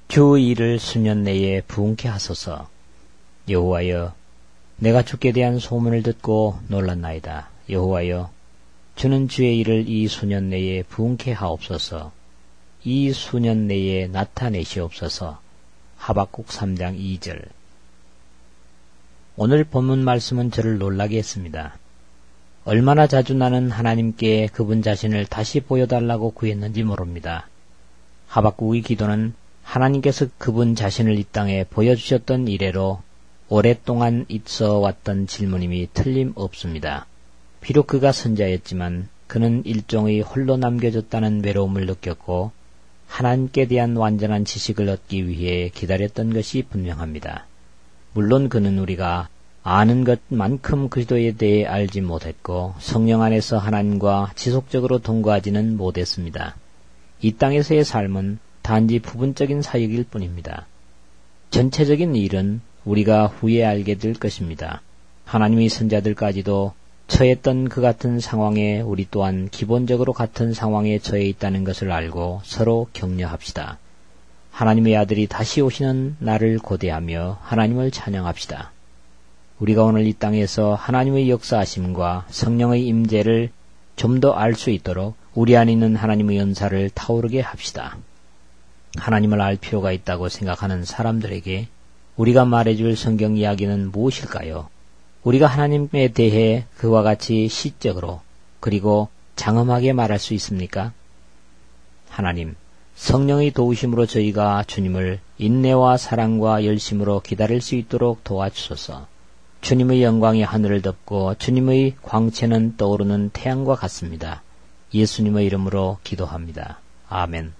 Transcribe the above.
주 일을 수년 내에 부응케 하소서. 여호와여, 내가 주께 대한 소문을 듣고 놀랐나이다. 여호와여, 주는 주의 일을 이 수년 내에 부응케 하옵소서. 이 수년 내에 나타내시옵소서. 하박국 3장 2절. 오늘 본문 말씀은 저를 놀라게 했습니다. 얼마나 자주 나는 하나님께 그분 자신을 다시 보여달라고 구했는지 모릅니다. 하박국의 기도는 하나님께서 그분 자신을 이 땅에 보여주셨던 이래로 오랫동안 있어왔던 질문임이 틀림없습니다. 비록 그가 선자였지만 그는 일종의 홀로 남겨졌다는 외로움을 느꼈고 하나님께 대한 완전한 지식을 얻기 위해 기다렸던 것이 분명합니다. 물론 그는 우리가 아는 것만큼 그리스도에 대해 알지 못했고 성령 안에서 하나님과 지속적으로 동거하지는 못했습니다. 이 땅에서의 삶은 단지 부분적인 사역일 뿐입니다. 전체적인 일은 우리가 후에 알게 될 것입니다. 하나님의 선자들까지도 처했던 그 같은 상황에 우리 또한 기본적으로 같은 상황에 처해 있다는 것을 알고 서로 격려합시다. 하나님의 아들이 다시 오시는 날을 고대하며 하나님을 찬양합시다. 우리가 오늘 이 땅에서 하나님의 역사하심과 성령의 임재를 좀 더 알 수 있도록 우리 안에 있는 하나님의 은사를 타오르게 합시다. 하나님을 알 필요가 있다고 생각하는 사람들에게 우리가 말해줄 성경 이야기는 무엇일까요? 우리가 하나님에 대해 그와 같이 시적으로 그리고 장엄하게 말할 수 있습니까? 하나님, 성령의 도우심으로 저희가 주님을 인내와 사랑과 열심으로 기다릴 수 있도록 도와주소서. 주님의 영광이 하늘을 덮고 주님의 광채는 떠오르는 태양과 같습니다. 예수님의 이름으로 기도합니다. 아멘.